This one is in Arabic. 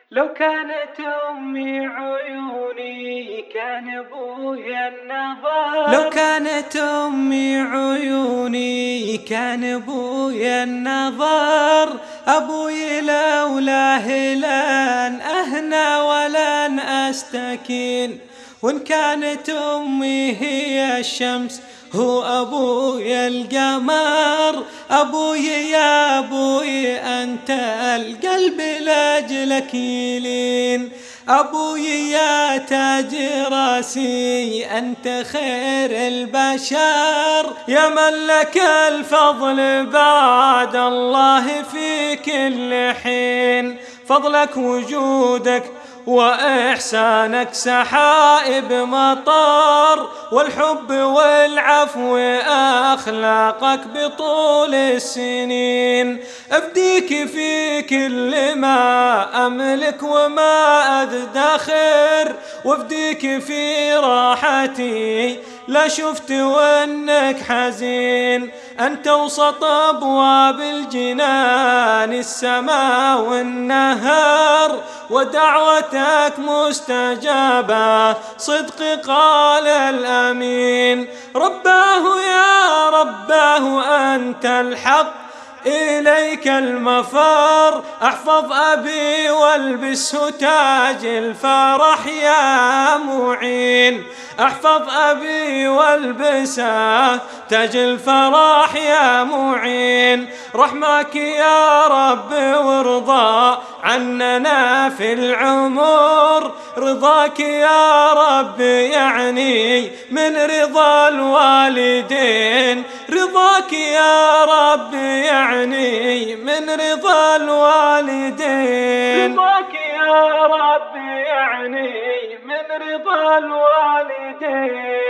لو كانت أمي عيوني كان أبويا النظر، لو كانت أمي عيوني كان أبويا النظر. أبوي لولاه لن أهنى ولن أستكين، وإن كانت أمي هي الشمس هو أبوي القمر. أبوي يا أبوي أنت القلب لأجلك يلين، أبوي يا تاج راسي أنت خير البشر. يا من لك الفضل بعد الله في كل حين، فضلك وجودك وإحسانك سحائب مطر، والحب والعفو أخلاقك بطول السنين. أفديك في كل ما أملك وما أذدخر، وافديك في راحتي لا شفت وانك حزين. أنت وسط أبواب الجنان السماء والنهر، ودعوتك مستجابة صدق قال الأمين. رباه يا رباه أنت الحق إليك المفر، احفظ أبي والبسه تاج الفرح يا معين. احفظ أبي والبسه تاج الفرح يا معين. رحمك يا رب وارضى عننا في العمر، رضاك يا رب يعني من رضا الوالدين. رضاك يا رب يعني من رضا الوالدين، رضاك يا رب يعني من رضا الوالدين.